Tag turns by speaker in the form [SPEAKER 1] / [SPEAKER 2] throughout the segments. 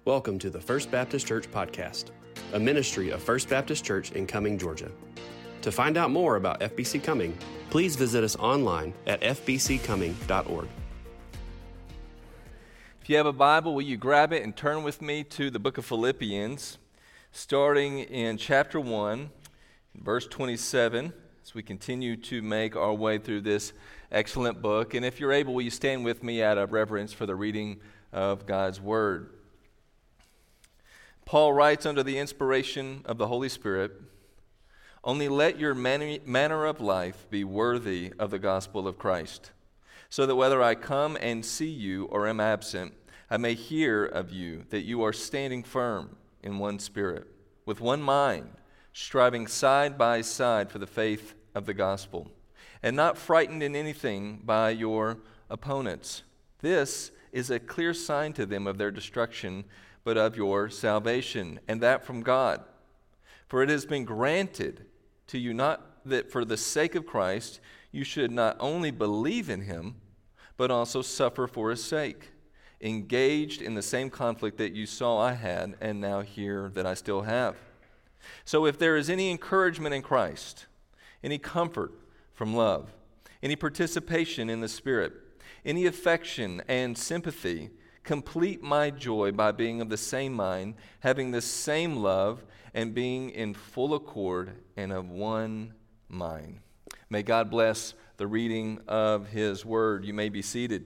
[SPEAKER 1] Welcome to the First Baptist Church Podcast, a ministry of First Baptist Church in Cumming, Georgia. To find out more about FBC Cumming, please visit us online at fbccumming.org.
[SPEAKER 2] If you have a Bible, will you grab it and turn with me to the book of Philippians, starting in chapter 1, verse 27, as we continue to make our way through this excellent book. And if you're able, will you stand with me out of reverence for the reading of God's Word. Paul writes under the inspiration of the Holy Spirit, "Only let your manner of life be worthy of the gospel of Christ, so that whether I come and see you or am absent, I may hear of you that you are standing firm in one spirit, with one mind, striving side by side for the faith of the gospel, and not frightened in anything by your opponents. This is a clear sign to them of their destruction, but of your salvation, and that from God. For it has been granted to you not that for the sake of Christ you should not only believe in him, but also suffer for his sake, engaged in the same conflict that you saw I had, and now hear that I still have. So if there is any encouragement in Christ, any comfort from love, any participation in the Spirit, any affection and sympathy, complete my joy by being of the same mind, having the same love, and being in full accord and of one mind." May God bless the reading of his word. You may be seated.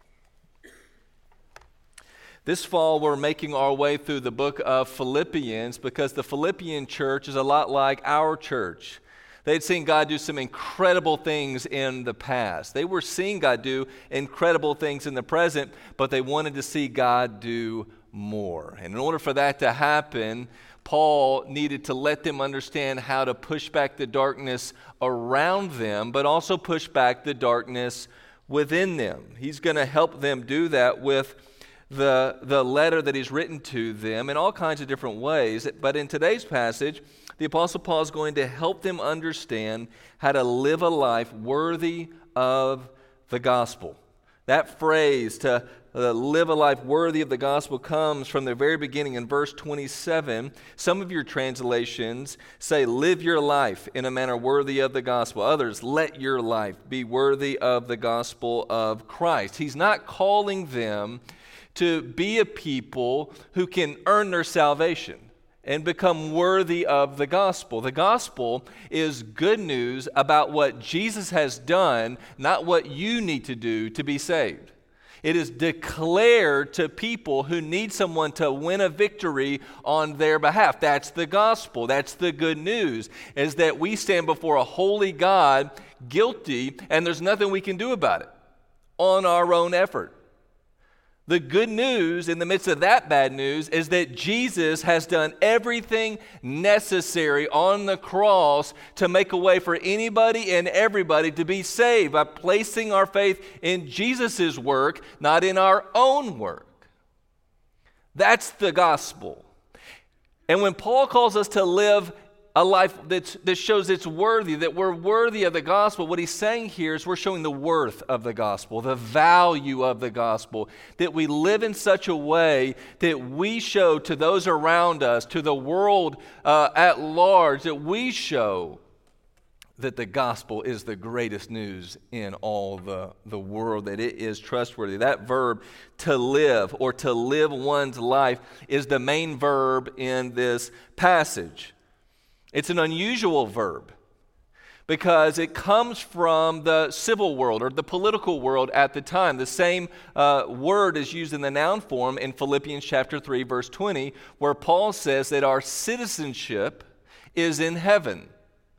[SPEAKER 2] This fall, we're making our way through the book of Philippians because the Philippian church is a lot like our church. They'd seen God do some incredible things in the past. They were seeing God do incredible things in the present, but they wanted to see God do more. And in order for that to happen, Paul needed to let them understand how to push back the darkness around them, but also push back the darkness within them. He's going to help them do that with the letter that he's written to them in all kinds of different ways. But in today's passage, the Apostle Paul is going to help them understand how to live a life worthy of the gospel. That phrase, to live a life worthy of the gospel, comes from the very beginning in verse 27. Some of your translations say, "Live your life in a manner worthy of the gospel." Others, "Let your life be worthy of the gospel of Christ." He's not calling them to be a people who can earn their salvation and become worthy of the gospel. The gospel is good news about what Jesus has done, not what you need to do to be saved. It is declared to people who need someone to win a victory on their behalf. That's the gospel. That's the good news, is that we stand before a holy God, guilty, and there's nothing we can do about it on our own effort. The good news in the midst of that bad news is that Jesus has done everything necessary on the cross to make a way for anybody and everybody to be saved by placing our faith in Jesus' work, not in our own work. That's the gospel. And when Paul calls us to live a life that shows it's worthy, that we're worthy of the gospel, what he's saying here is we're showing the worth of the gospel, the value of the gospel, that we live in such a way that we show to those around us, to the world at large, that we show that the gospel is the greatest news in all the world, that it is trustworthy. That verb, to live, or to live one's life, is the main verb in this passage. It's an unusual verb because it comes from the civil world or the political world at the time. The same word is used in the noun form in Philippians chapter 3, verse 20, where Paul says that our citizenship is in heaven.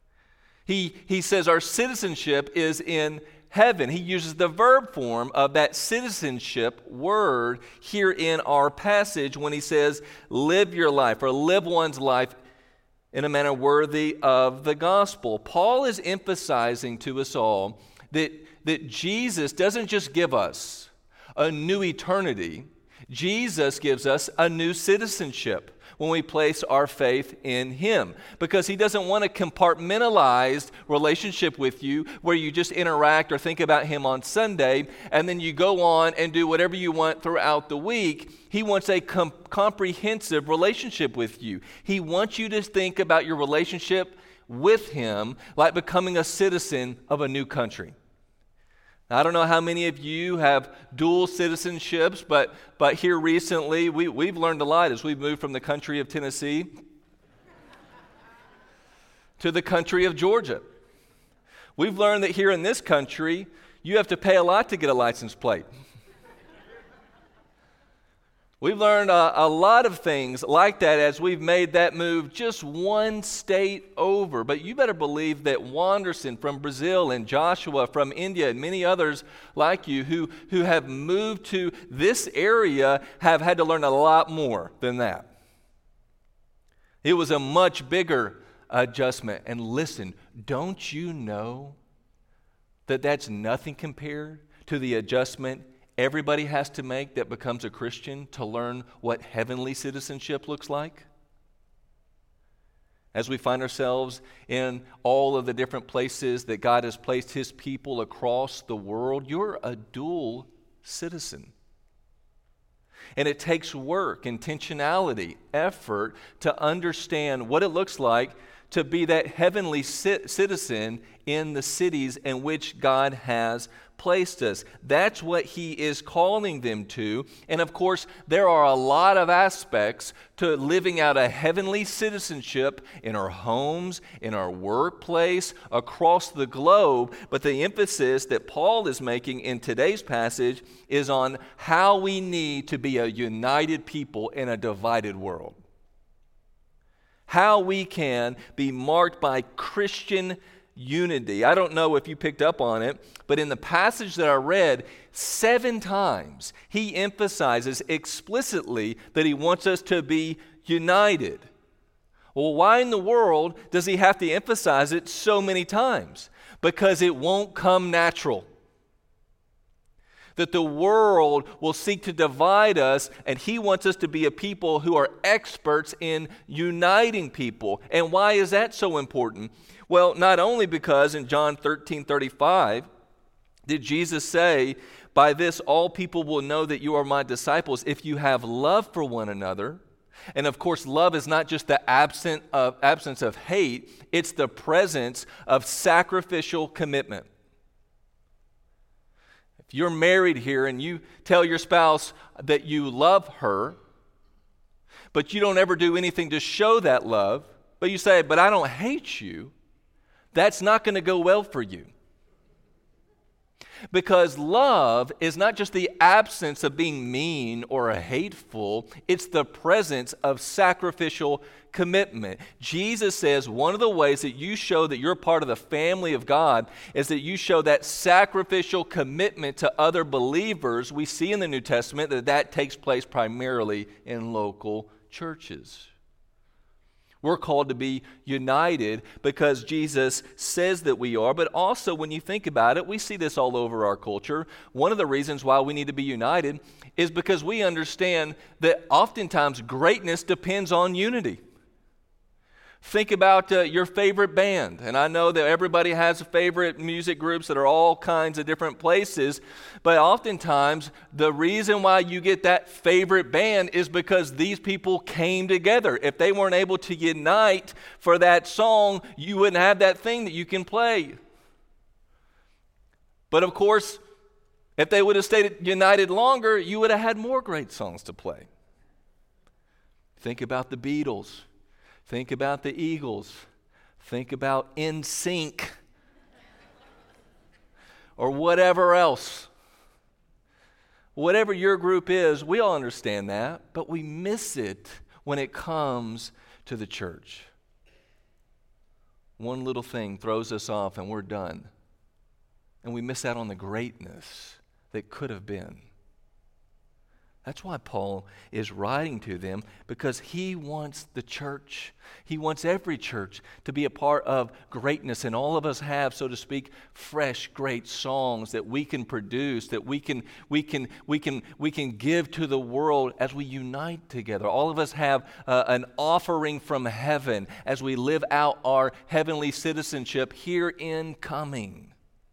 [SPEAKER 2] He says our citizenship is in heaven. He uses the verb form of that citizenship word here in our passage when he says live your life or live one's life in a manner worthy of the gospel. Paul is emphasizing to us all that Jesus doesn't just give us a new eternity. Jesus gives us a new citizenship when we place our faith in Him, because He doesn't want a compartmentalized relationship with you where you just interact or think about Him on Sunday and then you go on and do whatever you want throughout the week. He wants a comprehensive relationship with you. He wants you to think about your relationship with Him like becoming a citizen of a new country. Now, I don't know how many of you have dual citizenships, but here recently we've learned a lot as we've moved from the country of Tennessee to the country of Georgia. We've learned that here in this country, you have to pay a lot to get a license plate. We've learned a lot of things like that as we've made that move just one state over. But you better believe that Wanderson from Brazil and Joshua from India and many others like you who have moved to this area have had to learn a lot more than that. It was a much bigger adjustment. And listen, don't you know that that's nothing compared to the adjustment everybody has to make that becomes a Christian to learn what heavenly citizenship looks like? As we find ourselves in all of the different places that God has placed His people across the world, you're a dual citizen. And it takes work, intentionality, effort to understand what it looks like to be that heavenly citizen in the cities in which God has placed us. That's what He is calling them to. And of course, there are a lot of aspects to living out a heavenly citizenship in our homes, in our workplace, across the globe. But the emphasis that Paul is making in today's passage is on how we need to be a united people in a divided world. How we can be marked by Christian unity. I don't know if you picked up on it, but in the passage that I read, 7 times he emphasizes explicitly that he wants us to be united. Well, why in the world does he have to emphasize it so many times? Because it won't come natural. That the world will seek to divide us, and he wants us to be a people who are experts in uniting people. And why is that so important? Well, not only because in John 13:35, did Jesus say, "By this all people will know that you are my disciples if you have love for one another." And of course, love is not just the absence of hate, it's the presence of sacrificial commitment. If you're married here and you tell your spouse that you love her, but you don't ever do anything to show that love, but you say, "But I don't hate you," that's not going to go well for you. Because love is not just the absence of being mean or hateful, it's the presence of sacrificial commitment. Jesus says one of the ways that you show that you're part of the family of God is that you show that sacrificial commitment to other believers. We see in the New Testament that takes place primarily in local churches. We're called to be united because Jesus says that we are, but also when you think about it, we see this all over our culture. One of the reasons why we need to be united is because we understand that oftentimes greatness depends on unity. Think about your favorite band, and I know that everybody has favorite music groups that are all kinds of different places, but oftentimes the reason why you get that favorite band is because these people came together. If they weren't able to unite for that song, you wouldn't have that thing that you can play. But of course, if they would have stayed united longer, you would have had more great songs to play. Think about the Beatles. Think about the Eagles. Think about NSYNC. Or whatever else. Whatever your group is, we all understand that, but we miss it when it comes to the church. One little thing throws us off and we're done. And we miss out on the greatness that could have been. That's why Paul is writing to them, because he wants the church, he wants every church to be a part of greatness. And all of us have, so to speak, fresh, great songs that we can produce, that we can give to the world as we unite together. All of us have an offering from heaven as we live out our heavenly citizenship here in Coming.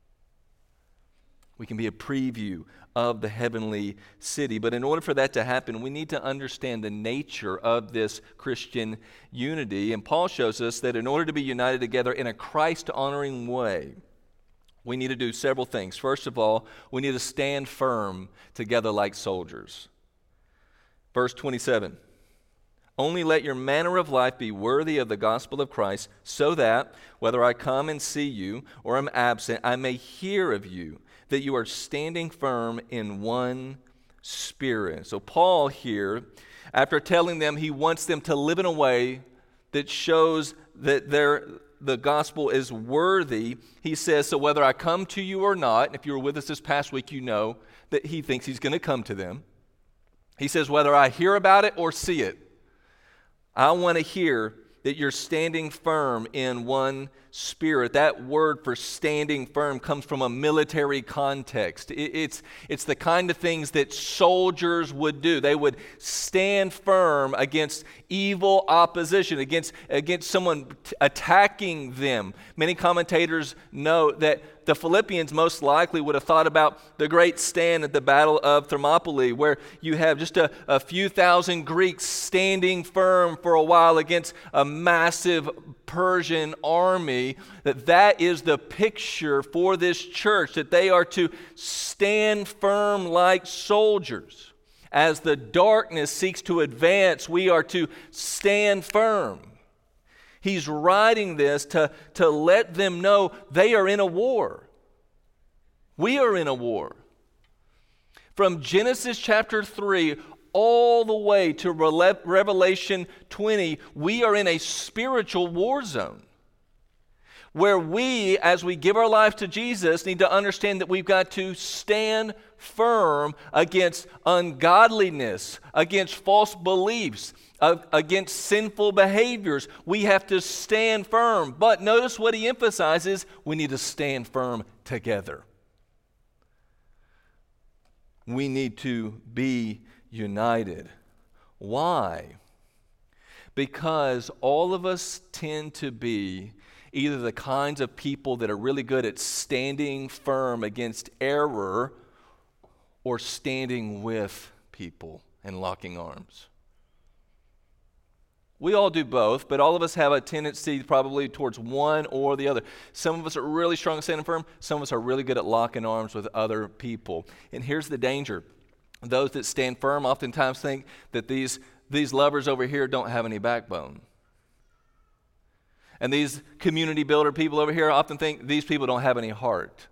[SPEAKER 2] We can be a preview of the heavenly city. But in order for that to happen, we need to understand the nature of this Christian unity. And Paul shows us that in order to be united together in a Christ-honoring way, we need to do several things. First of all, we need to stand firm together like soldiers. Verse 27, only let your manner of life be worthy of the gospel of Christ, so that, whether I come and see you or am absent, I may hear of you, that you are standing firm in one spirit. So Paul here, after telling them he wants them to live in a way that shows that the gospel is worthy, he says, so whether I come to you or not, and if you were with us this past week, you know that he thinks he's going to come to them. He says, whether I hear about it or see it, I want to hear that you're standing firm in one spirit. That word for standing firm comes from a military context. It's the kind of things that soldiers would do. They would stand firm against evil opposition, against someone attacking them. Many commentators note that the Philippians most likely would have thought about the great stand at the Battle of Thermopylae, where you have just a few thousand Greeks standing firm for a while against a massive Persian army. That is the picture for this church, that they are to stand firm like soldiers. As the darkness seeks to advance, we are to stand firm. He's writing this to let them know they are in a war. We are in a war. From Genesis chapter 3 all the way to Revelation 20, we are in a spiritual war zone, where we, as we give our life to Jesus, need to understand that we've got to stand firm against ungodliness, against false beliefs, against sinful behaviors. We have to stand firm. But notice what he emphasizes: we need to stand firm together. We need to be united. Why? Because all of us tend to be either the kinds of people that are really good at standing firm against error, or standing with people and locking arms. We all do both, but all of us have a tendency probably towards one or the other. Some of us are really strong at standing firm. Some of us are really good at locking arms with other people. And here's the danger. Those that stand firm oftentimes think that these lovers over here don't have any backbone. And these community builder people over here often think these people don't have any heart.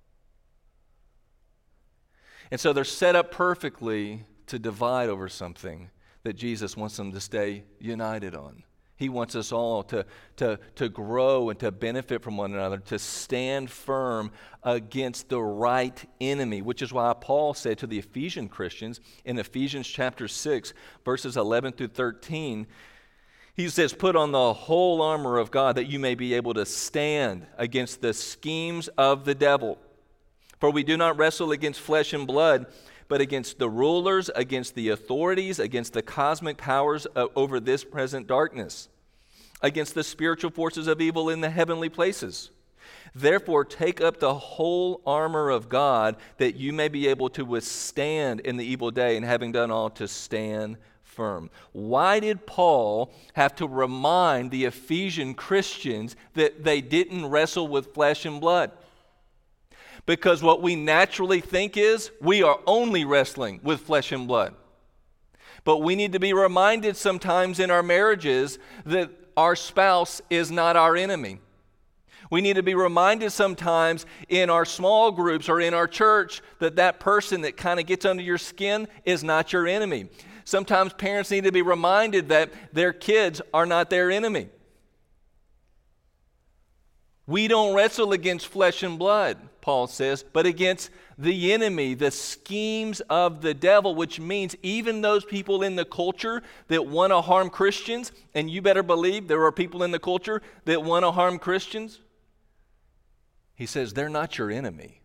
[SPEAKER 2] And so they're set up perfectly to divide over something that Jesus wants them to stay united on. He wants us all to grow and to benefit from one another, to stand firm against the right enemy, which is why Paul said to the Ephesian Christians in Ephesians chapter 6, verses 11 through 13, he says, put on the whole armor of God that you may be able to stand against the schemes of the devil. For we do not wrestle against flesh and blood, but against the rulers, against the authorities, against the cosmic powers over this present darkness, against the spiritual forces of evil in the heavenly places. Therefore, take up the whole armor of God, that you may be able to withstand in the evil day, and having done all, to stand firm. Why did Paul have to remind the Ephesian Christians that they didn't wrestle with flesh and blood? Because what we naturally think is we are only wrestling with flesh and blood. But we need to be reminded sometimes in our marriages that our spouse is not our enemy. We need to be reminded sometimes in our small groups or in our church that person that kind of gets under your skin is not your enemy. Sometimes parents need to be reminded that their kids are not their enemy. We don't wrestle against flesh and blood. Paul says, but against the enemy, the schemes of the devil, which means even those people in the culture that want to harm Christians, and you better believe there are people in the culture that want to harm Christians, he says they're not your enemy.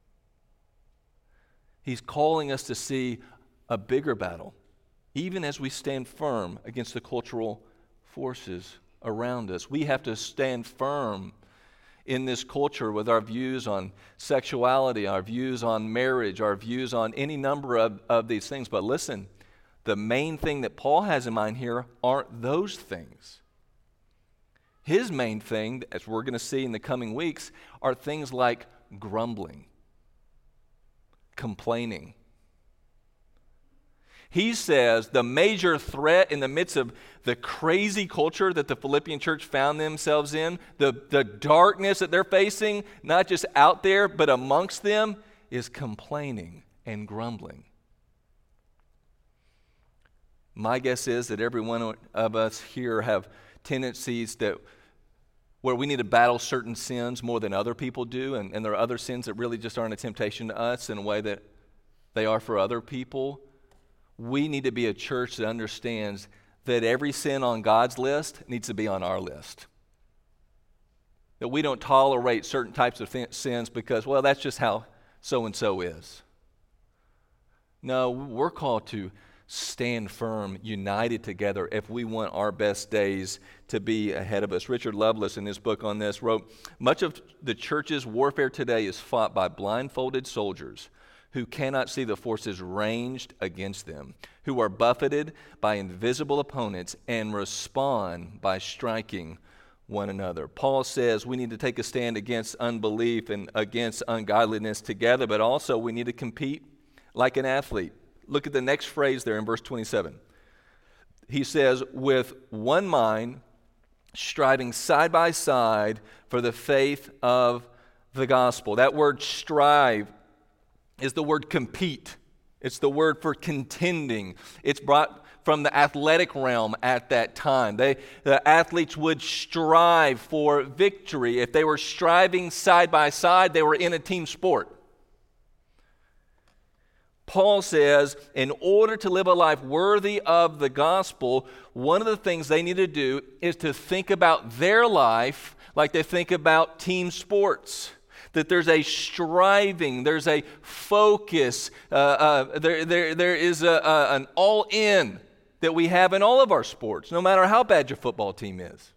[SPEAKER 2] He's calling us to see a bigger battle, even as we stand firm against the cultural forces around us. We have to stand firm in this culture with our views on sexuality, our views on marriage, our views on any number of these things. But listen, the main thing that Paul has in mind here aren't those things. His main thing, as we're going to see in the coming weeks, are things like grumbling, complaining. He says the major threat in the midst of the crazy culture that the Philippian church found themselves in, the darkness that they're facing, not just out there, but amongst them, is complaining and grumbling. My guess is that every one of us here have tendencies where we need to battle certain sins more than other people do, and there are other sins that really just aren't a temptation to us in a way that they are for other people. We need to be a church that understands that every sin on God's list needs to be on our list. That we don't tolerate certain types of sins because, well, that's just how so-and-so is. No, we're called to stand firm, united together if we want our best days to be ahead of us. Richard Lovelace, in his book on this, wrote, "Much of the church's warfare today is fought by blindfolded soldiers who cannot see the forces ranged against them, who are buffeted by invisible opponents and respond by striking one another." Paul says we need to take a stand against unbelief and against ungodliness together, but also we need to compete like an athlete. Look at the next phrase there in verse 27. He says, with one mind, striving side by side for the faith of the gospel. That word strive is the word compete. It's the word for contending. It's brought from the athletic realm at that time. The athletes would strive for victory. If they were striving side by side, they were in a team sport. Paul says, in order to live a life worthy of the gospel, one of the things they need to do is to think about their life like they think about team sports. That there's a striving, there's a focus, there is an all-in that we have in all of our sports, no matter how bad your football team is.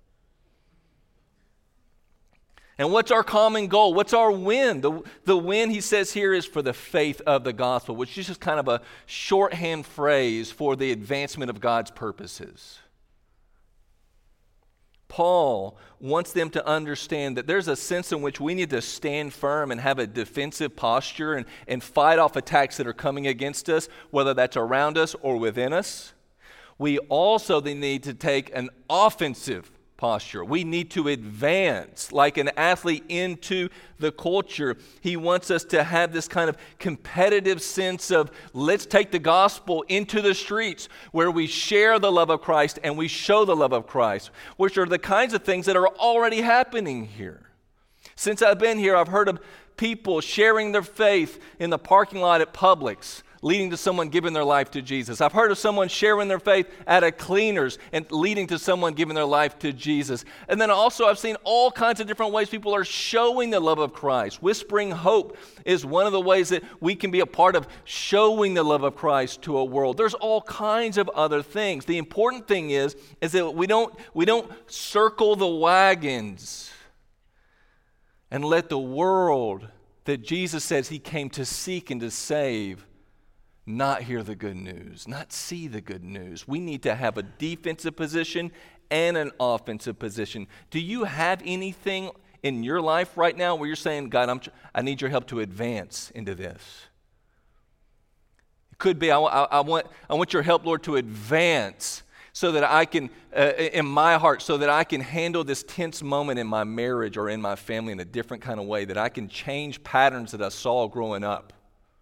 [SPEAKER 2] And what's our common goal? What's our win? The win, he says here, is for the faith of the gospel, which is just kind of a shorthand phrase for the advancement of God's purposes. Paul wants them to understand that there's a sense in which we need to stand firm and have a defensive posture and fight off attacks that are coming against us, whether that's around us or within us. We also need to take an offensive posture. We need to advance like an athlete into the culture. He wants us to have this kind of competitive sense of let's take the gospel into the streets where we share the love of Christ and we show the love of Christ, which are the kinds of things that are already happening here. Since I've been here, I've heard of people sharing their faith in the parking lot at Publix, leading to someone giving their life to Jesus. I've heard of someone sharing their faith at a Cleaners and leading to someone giving their life to Jesus. And then also I've seen all kinds of different ways people are showing the love of Christ. Whispering Hope is one of the ways that we can be a part of showing the love of Christ to a world. There's all kinds of other things. The important thing is that we don't circle the wagons and let the world that Jesus says he came to seek and to save not hear the good news, not see the good news. We need to have a defensive position and an offensive position. Do you have anything in your life right now where you're saying, God, I need your help to advance into this? It could be, I want your help, Lord, to advance so that I can, in my heart, so that I can handle this tense moment in my marriage or in my family in a different kind of way, that I can change patterns that I saw growing up.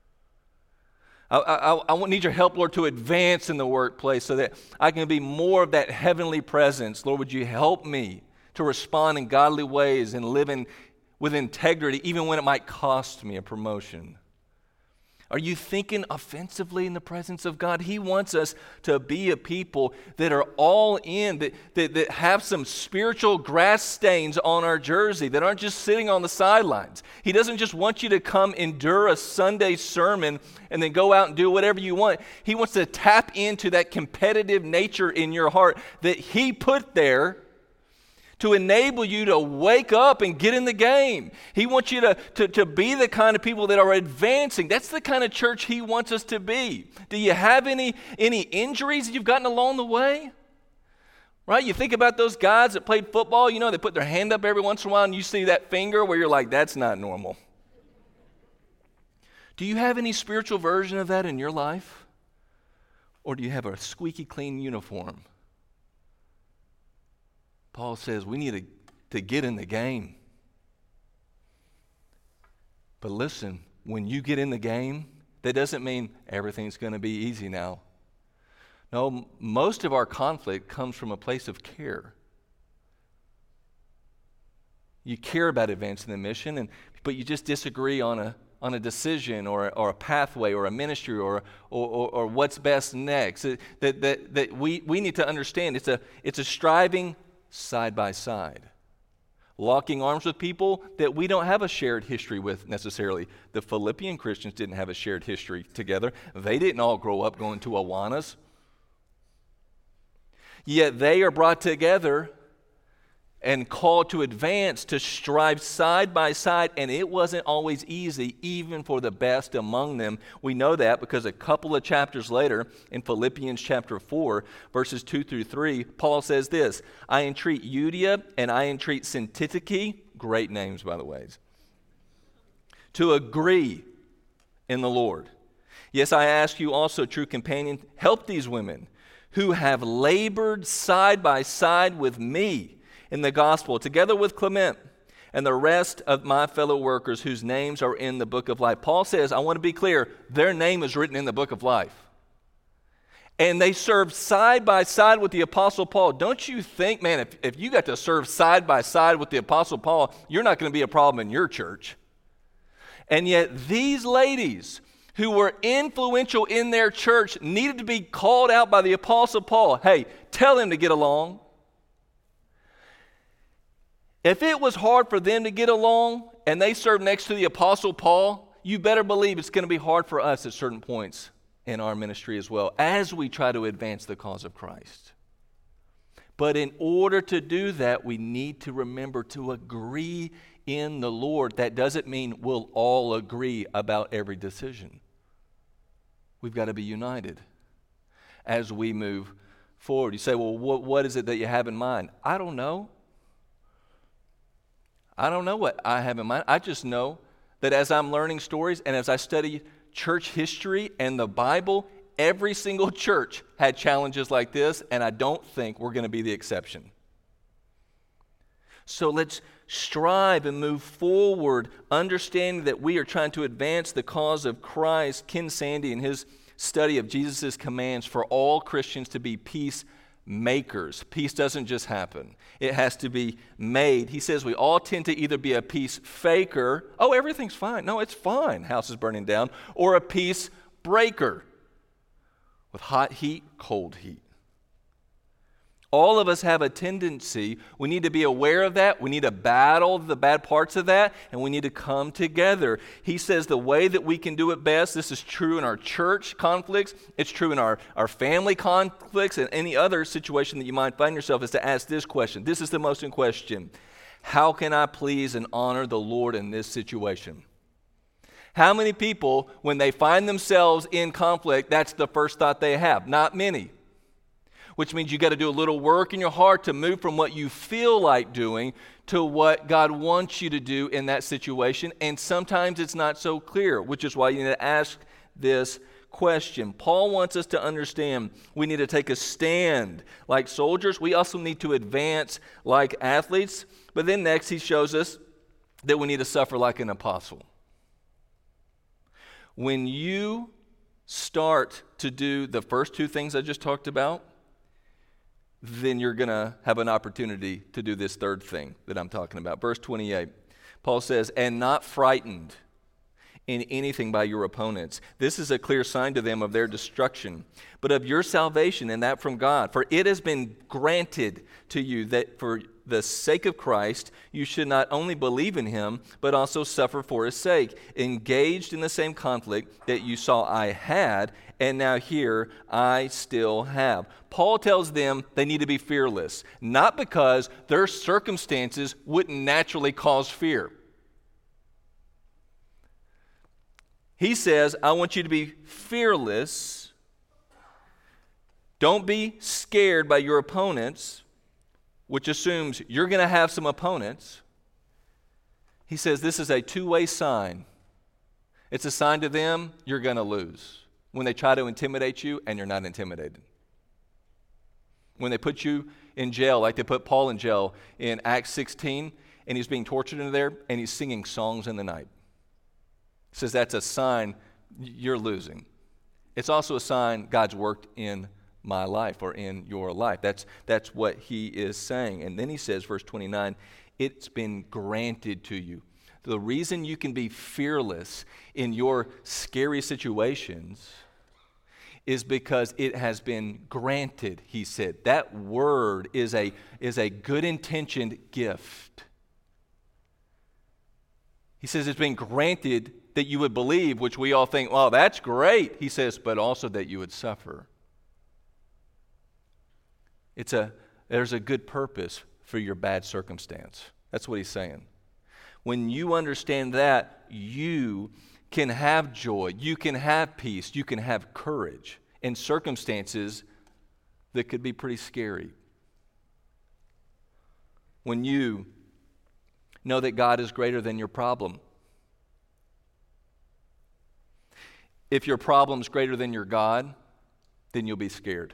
[SPEAKER 2] I need your help, Lord, to advance in the workplace so that I can be more of that heavenly presence. Lord, would you help me to respond in godly ways and live in with integrity, even when it might cost me a promotion? Are you thinking offensively in the presence of God? He wants us to be a people that are all in, that have some spiritual grass stains on our jersey, that aren't just sitting on the sidelines. He doesn't just want you to come endure a Sunday sermon and then go out and do whatever you want. He wants to tap into that competitive nature in your heart that He put there to enable you to wake up and get in the game. He wants you to be the kind of people that are advancing. That's the kind of church He wants us to be. Do you have any injuries that you've gotten along the way? Right? You think about those guys that played football, they put their hand up every once in a while and you see that finger where you're like, that's not normal. Do you have any spiritual version of that in your life? Or do you have a squeaky clean uniform? Paul says we need to get in the game. But listen, when you get in the game, that doesn't mean everything's going to be easy now. No, most of our conflict comes from a place of care. You care about advancing the mission, but you just disagree on a decision or a pathway or a ministry or what's best next. That we need to understand it's a striving side by side, locking arms with people that we don't have a shared history with necessarily. The Philippian Christians didn't have a shared history together. They didn't all grow up going to Awanas. Yet they are brought together and called to advance, to strive side by side, and it wasn't always easy, even for the best among them. We know that because a couple of chapters later, in Philippians chapter 4, verses 2 through 3, Paul says this, I entreat Euodia and I entreat Syntyche, great names by the way, to agree in the Lord. Yes, I ask you also, true companion, help these women who have labored side by side with me in the gospel, together with Clement and the rest of my fellow workers whose names are in the book of life. Paul says, I want to be clear, their name is written in the book of life. And they served side by side with the Apostle Paul. Don't you think, man, if you got to serve side by side with the Apostle Paul, you're not going to be a problem in your church. And yet these ladies who were influential in their church needed to be called out by the Apostle Paul. Hey, tell him to get along. If it was hard for them to get along and they served next to the Apostle Paul, you better believe it's going to be hard for us at certain points in our ministry as well, as we try to advance the cause of Christ. But in order to do that, we need to remember to agree in the Lord. That doesn't mean we'll all agree about every decision. We've got to be united as we move forward. You say, well, what is it that you have in mind? I don't know. I don't know what I have in mind. I just know that as I'm learning stories and as I study church history and the Bible, every single church had challenges like this, and I don't think we're going to be the exception. So let's strive and move forward, understanding that we are trying to advance the cause of Christ. Ken Sande, in his study of Jesus' commands for all Christians to be peacemakers. Peace doesn't just happen. It has to be made. He says we all tend to either be a peace faker. Oh, everything's fine. No, it's fine. House is burning down. Or a peace breaker with hot heat, cold heat. All of us have a tendency. We need to be aware of that. We need to battle the bad parts of that, and we need to come together. He says the way that we can do it best, this is true in our church conflicts, it's true in our family conflicts, and any other situation that you might find yourself, is to ask this question. This is the most important question. How can I please and honor the Lord in this situation? How many people, when they find themselves in conflict, that's the first thought they have? Not many. Which means you got to do a little work in your heart to move from what you feel like doing to what God wants you to do in that situation. And sometimes it's not so clear, which is why you need to ask this question. Paul wants us to understand we need to take a stand like soldiers. We also need to advance like athletes. But then next he shows us that we need to suffer like an apostle. When you start to do the first two things I just talked about, then you're going to have an opportunity to do this third thing that I'm talking about. Verse 28, Paul says, and not frightened in anything by your opponents. This is a clear sign to them of their destruction, but of your salvation, and that from God. For it has been granted to you that for the sake of Christ, you should not only believe in him, but also suffer for his sake, engaged in the same conflict that you saw I had, and now here I still have. Paul tells them they need to be fearless, not because their circumstances wouldn't naturally cause fear. He says, I want you to be fearless. Don't be scared by your opponents, which assumes you're going to have some opponents. He says this is a two-way sign. It's a sign to them you're going to lose when they try to intimidate you and you're not intimidated. When they put you in jail, like they put Paul in jail in Acts 16, and he's being tortured in there, and he's singing songs in the night. He says that's a sign you're losing. It's also a sign God's worked in my life or in your life. That's what he is saying. And then he says, verse 29, it's been granted to you. The reason you can be fearless in your scary situations is because it has been granted, he said. That word is a good-intentioned gift. He says it's been granted that you would believe, which we all think, well, that's great. He says, but also that you would suffer. There's a good purpose for your bad circumstance. That's what he's saying. When you understand that, you can have joy, you can have peace, you can have courage in circumstances that could be pretty scary. When you know that God is greater than your problem. If your problem's greater than your God, then you'll be scared.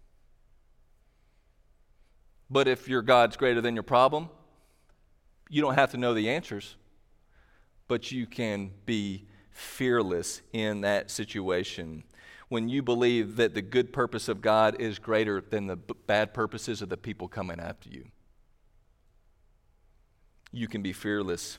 [SPEAKER 2] But if your God's greater than your problem, you don't have to know the answers, but you can be fearless in that situation. When you believe that the good purpose of God is greater than the bad purposes of the people coming after you, you can be fearless.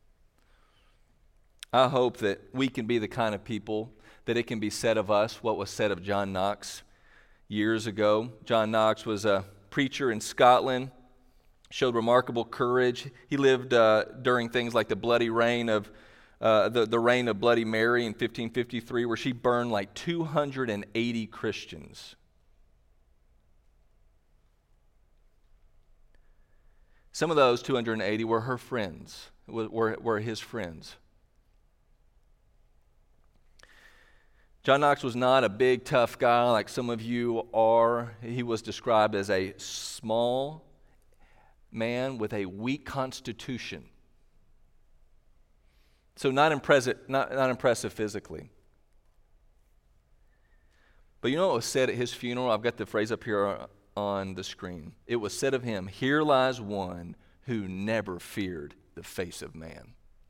[SPEAKER 2] I hope that we can be the kind of people that it can be said of us what was said of John Knox years ago. John Knox was a preacher in Scotland, showed remarkable courage. He lived during things like the bloody reign of the reign of Bloody Mary in 1553, where she burned like 280 Christians. Some of those 280 were her friends, were his friends. John Knox was not a big, tough guy like some of you are. He was described as a small man with a weak constitution. So not impressive physically. But you know what was said at his funeral? I've got the phrase up here on the screen. It was said of him, "Here lies one who never feared the face of man."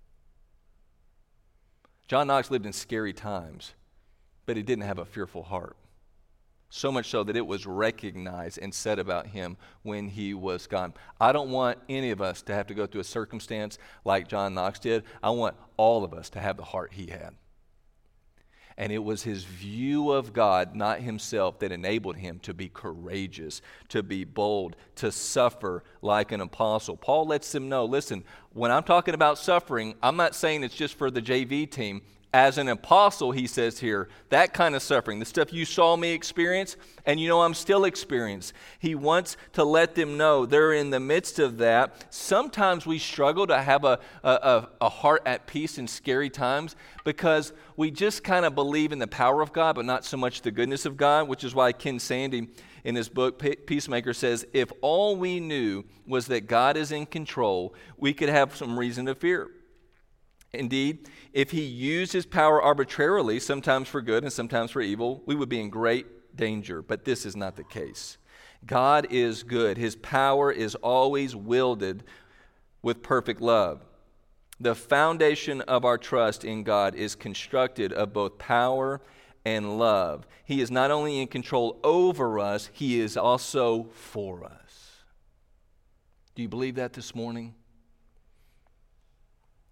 [SPEAKER 2] John Knox lived in scary times, but he didn't have a fearful heart. So much so that it was recognized and said about him when he was gone. I don't want any of us to have to go through a circumstance like John Knox did. I want all of us to have the heart he had. And it was his view of God, not himself, that enabled him to be courageous, to be bold, to suffer like an apostle. Paul lets them know, listen, when I'm talking about suffering, I'm not saying it's just for the JV team. As an apostle, he says here, that kind of suffering, the stuff you saw me experience, and you know I'm still experiencing. He wants to let them know they're in the midst of that. Sometimes we struggle to have a heart at peace in scary times because we just kind of believe in the power of God, but not so much the goodness of God, which is why Ken Sande, in his book, Peacemaker, says, if all we knew was that God is in control, we could have some reason to fear. Indeed, if he used his power arbitrarily, sometimes for good and sometimes for evil, we would be in great danger. But this is not the case. God is good. His power is always wielded with perfect love. The foundation of our trust in God is constructed of both power and love. He is not only in control over us, he is also for us. Do you believe that this morning?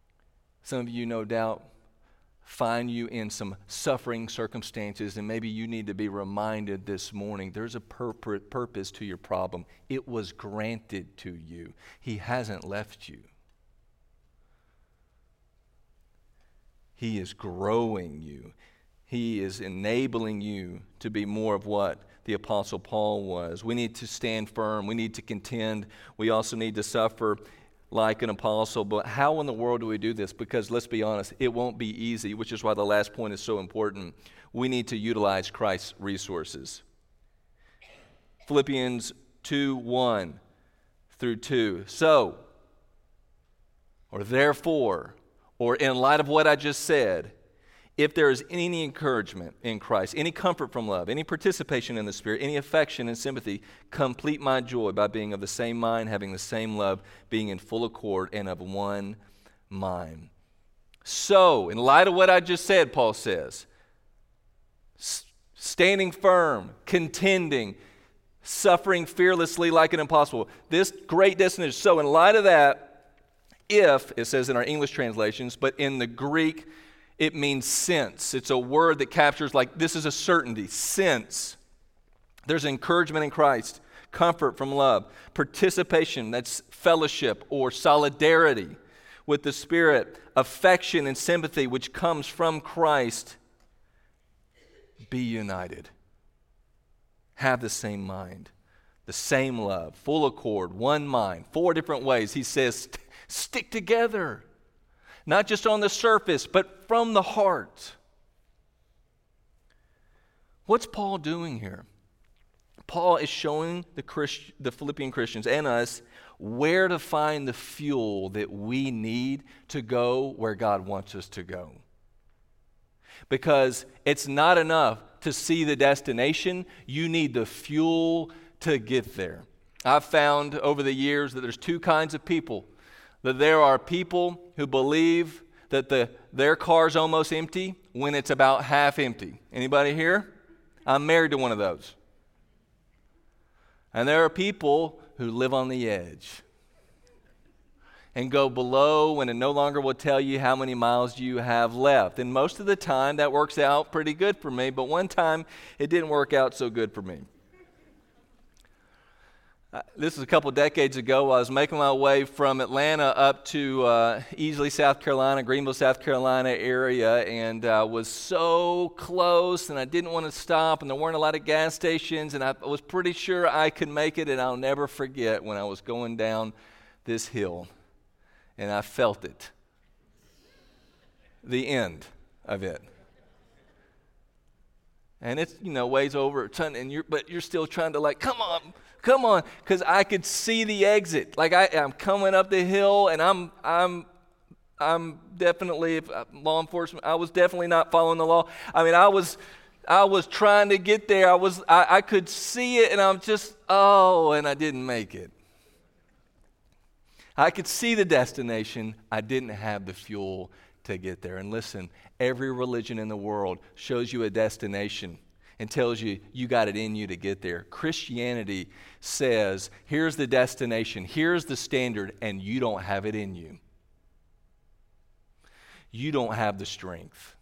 [SPEAKER 2] Some of you, no doubt, find you in some suffering circumstances, and maybe you need to be reminded this morning there's a purpose to your problem. It was granted to you. He hasn't left you. He is growing you. He is enabling you to be more of what the Apostle Paul was. We need to stand firm. We need to contend. We also need to suffer like an apostle. But how in the world do we do this? Because let's be honest, it won't be easy, which is why the last point is so important. We need to utilize Christ's resources. Philippians 2:1 through 2. So, or therefore, or in light of what I just said, if there is any encouragement in Christ, any comfort from love, any participation in the Spirit, any affection and sympathy, complete my joy by being of the same mind, having the same love, being in full accord and of one mind. So, in light of what I just said, Paul says, standing firm, contending, suffering fearlessly like an apostle. This great destination. So, in light of that, if, it says in our English translations, but in the Greek, it means since. It's a word that captures like this is a certainty. Since. There's encouragement in Christ, comfort from love, participation, that's fellowship or solidarity with the Spirit, affection and sympathy which comes from Christ. Be united. Have the same mind, the same love, full accord, one mind, 4 different ways. He says, stick together. Not just on the surface, but from the heart. What's Paul doing here? Paul is showing the Philippian Christians and us where to find the fuel that we need to go where God wants us to go. Because it's not enough to see the destination. You need the fuel to get there. I've found over the years that there's 2 kinds of people. That there are people who believe that their car's almost empty when it's about half empty. Anybody here? I'm married to one of those. And there are people who live on the edge and go below when it no longer will tell you how many miles you have left. And most of the time that works out pretty good for me, but one time it didn't work out so good for me. This was a couple decades ago. I was making my way from Atlanta up to Easley, South Carolina, Greenville, South Carolina area, and was so close, and I didn't want to stop, and there weren't a lot of gas stations, and I was pretty sure I could make it, and I'll never forget when I was going down this hill, and I felt it. The end of it. And it's, ways over, but you're still trying to come on, because I could see the exit. Like I'm coming up the hill, and I'm definitely, law enforcement, I was definitely not following the law. I mean, I was trying to get there. I could see it, and I'm just, and I didn't make it. I could see the destination. I didn't have the fuel to get there. And listen, every religion in the world shows you a destination and tells you you got it in you to get there. Christianity says, here's the destination, here's the standard, and you don't have it in you. You don't have the strength.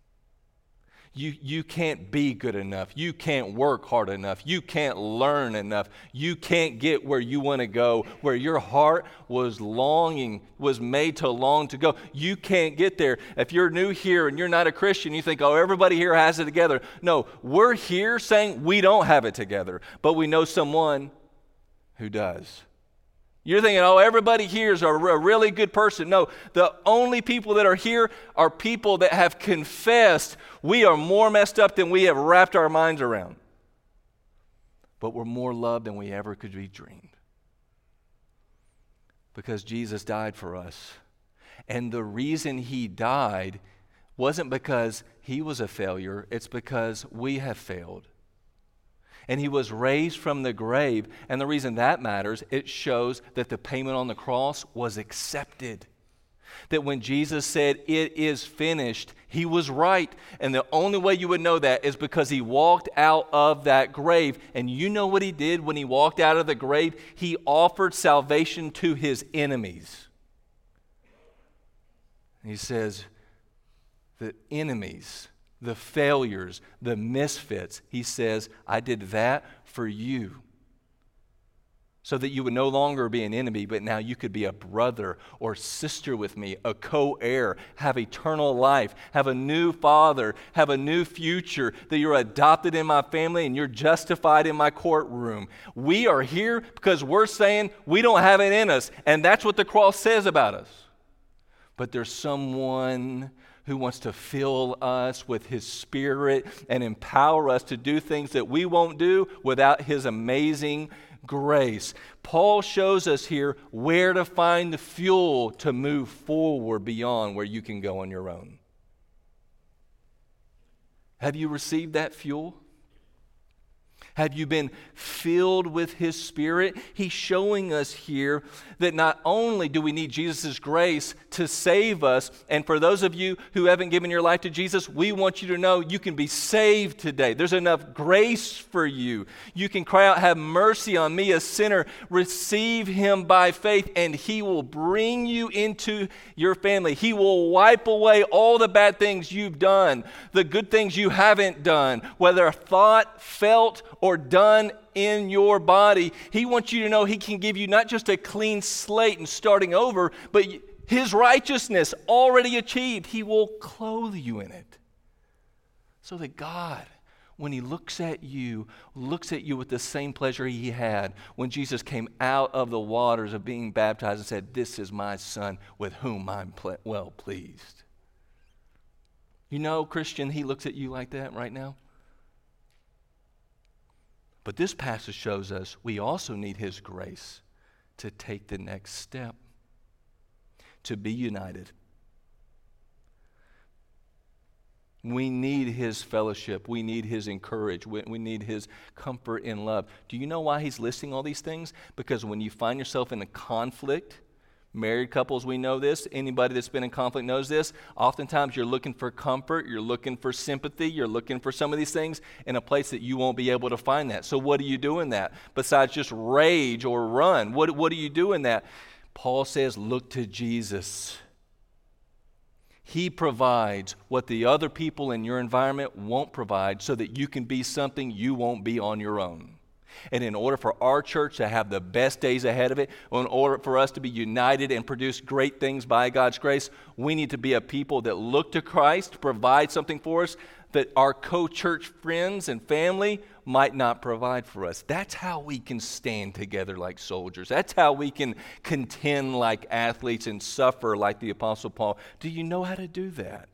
[SPEAKER 2] You can't be good enough. You can't work hard enough. You can't learn enough. You can't get where you want to go, where your heart was made to long to go. You can't get there. If you're new here and you're not a Christian, you think, everybody here has it together. No, we're here saying we don't have it together, but we know someone who does. You're thinking, everybody here is a really good person. No, the only people that are here are people that have confessed we are more messed up than we have wrapped our minds around. But we're more loved than we ever could be dreamed. Because Jesus died for us. And the reason he died wasn't because he was a failure. It's because we have failed. And he was raised from the grave. And the reason that matters, it shows that the payment on the cross was accepted. That when Jesus said, it is finished, he was right. And the only way you would know that is because he walked out of that grave. And you know what he did when he walked out of the grave? He offered salvation to his enemies. And he says, the enemies, the failures, the misfits, he says, I did that for you. So that you would no longer be an enemy, but now you could be a brother or sister with me, a co-heir, have eternal life, have a new father, have a new future, that you're adopted in my family and you're justified in my courtroom. We are here because we're saying we don't have it in us, and that's what the cross says about us. But there's someone who wants to fill us with his Spirit and empower us to do things that we won't do without his amazing grace. Paul shows us here where to find the fuel to move forward beyond where you can go on your own. Have you received that fuel? Have you been filled with his Spirit? He's showing us here that not only do we need Jesus' grace to save us, and for those of you who haven't given your life to Jesus, we want you to know you can be saved today. There's enough grace for you. You can cry out, have mercy on me, a sinner. Receive him by faith, and he will bring you into your family. He will wipe away all the bad things you've done, the good things you haven't done, whether thought, felt, or done in your body. He wants you to know he can give you not just a clean slate and starting over, but his righteousness already achieved. He will clothe you in it. So that God, when he looks at you with the same pleasure he had when Jesus came out of the waters of being baptized and said, "This is my son with whom I'm well pleased." You know, Christian, he looks at you like that right now. But this passage shows us we also need his grace to take the next step, to be united. We need his fellowship. We need his encouragement. We need his comfort and love. Do you know why he's listing all these things? Because when you find yourself in a conflict, married couples, we know this. Anybody that's been in conflict knows this. Oftentimes you're looking for comfort, you're looking for sympathy, you're looking for some of these things in a place that you won't be able to find that. So what do you do in that? Besides just rage or run, what do you do in that? Paul says, look to Jesus. He provides what the other people in your environment won't provide so that you can be something you won't be on your own. And in order for our church to have the best days ahead of it, in order for us to be united and produce great things by God's grace, we need to be a people that look to Christ to provide something for us that our co-church friends and family might not provide for us. That's how we can stand together like soldiers. That's how we can contend like athletes and suffer like the Apostle Paul. Do you know how to do that?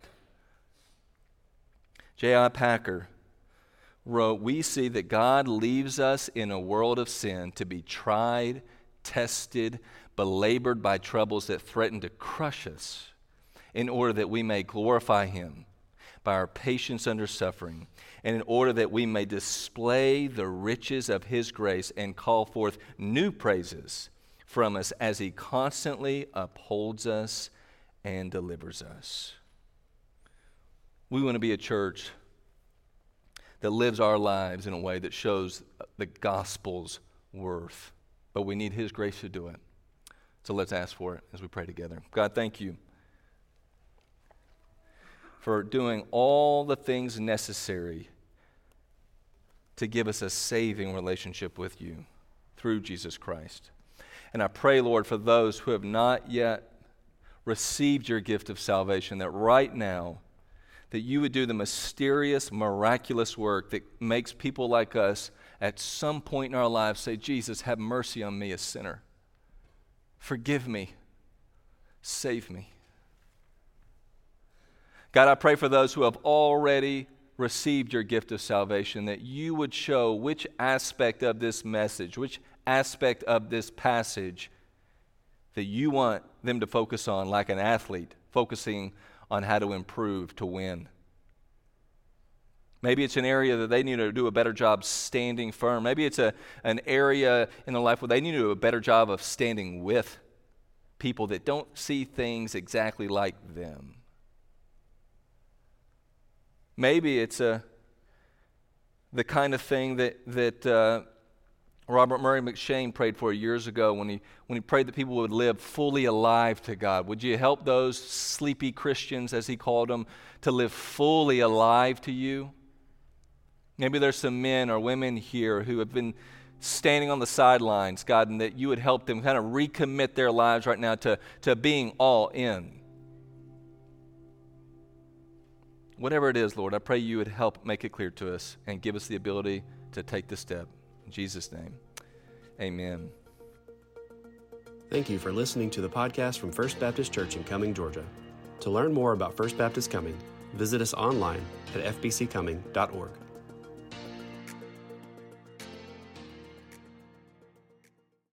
[SPEAKER 2] J.I. Packer wrote, "We see that God leaves us in a world of sin to be tried, tested, belabored by troubles that threaten to crush us in order that we may glorify him by our patience under suffering, and in order that we may display the riches of his grace and call forth new praises from us as he constantly upholds us and delivers us." We want to be a church that lives our lives in a way that shows the gospel's worth. But we need his grace to do it. So let's ask for it as we pray together. God, thank you for doing all the things necessary to give us a saving relationship with you through Jesus Christ. And I pray, Lord, for those who have not yet received your gift of salvation, that right now, that you would do the mysterious, miraculous work that makes people like us at some point in our lives say, "Jesus, have mercy on me, a sinner. Forgive me. Save me." God, I pray for those who have already received your gift of salvation, that you would show which aspect of this message, which aspect of this passage that you want them to focus on, like an athlete focusing on how to improve to win. Maybe it's an area that they need to do a better job standing firm. Maybe it's an area in their life where they need to do a better job of standing with people that don't see things exactly like them. Maybe it's the kind of thing that Robert Murray McShane prayed for years ago when he prayed that people would live fully alive to God. Would you help those sleepy Christians, as he called them, to live fully alive to you? Maybe there's some men or women here who have been standing on the sidelines, God, and that you would help them kind of recommit their lives right now to being all in. Whatever it is, Lord, I pray you would help make it clear to us and give us the ability to take the step. In Jesus' name, amen.
[SPEAKER 1] Thank you for listening to the podcast from First Baptist Church in Cumming, Georgia. To learn more about First Baptist Cumming, visit us online at fbccumming.org.